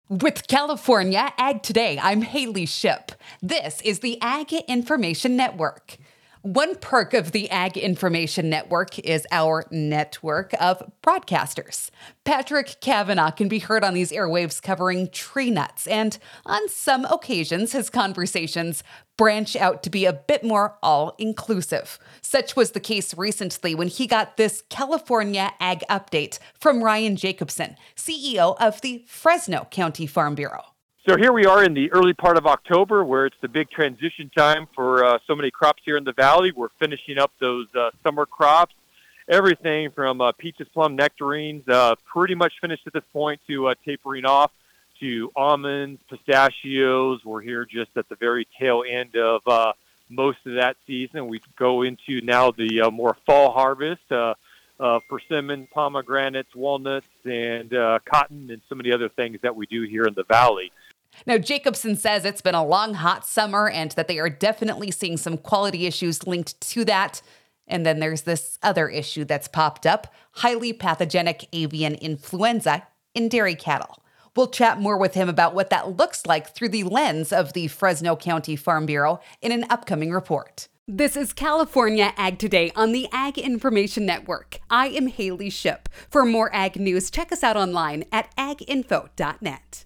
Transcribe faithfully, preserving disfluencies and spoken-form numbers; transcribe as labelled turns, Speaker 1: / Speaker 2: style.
Speaker 1: With California Ag Today, I'm Haley Ship. This is the Ag Information Network. One perk of the Ag Information Network is our network of broadcasters. Patrick Kavanaugh can be heard on these airwaves covering tree nuts, and on some occasions, his conversations branch out to be a bit more all-inclusive. Such was the case recently when he got this California Ag Update from Ryan Jacobson, C E O of the Fresno County Farm Bureau.
Speaker 2: So here we are in the early part of October, where it's the big transition time for uh, so many crops here in the valley. We're finishing up those uh, summer crops, everything from uh, peaches, plum, nectarines, uh, pretty much finished at this point, to uh, tapering off to almonds, pistachios. We're here just at the very tail end of uh, most of that season. We go into now the uh, more fall harvest uh, uh, persimmon, pomegranates, walnuts, and uh, cotton, and some of the other things that we do here in the valley.
Speaker 1: Now, Jacobson says it's been a long, hot summer and that they are definitely seeing some quality issues linked to that. And then there's this other issue that's popped up, highly pathogenic avian influenza in dairy cattle. We'll chat more with him about what that looks like through the lens of the Fresno County Farm Bureau in an upcoming report. This is California Ag Today on the Ag Information Network. I am Haley Ship. For more ag news, check us out online at ag info dot net.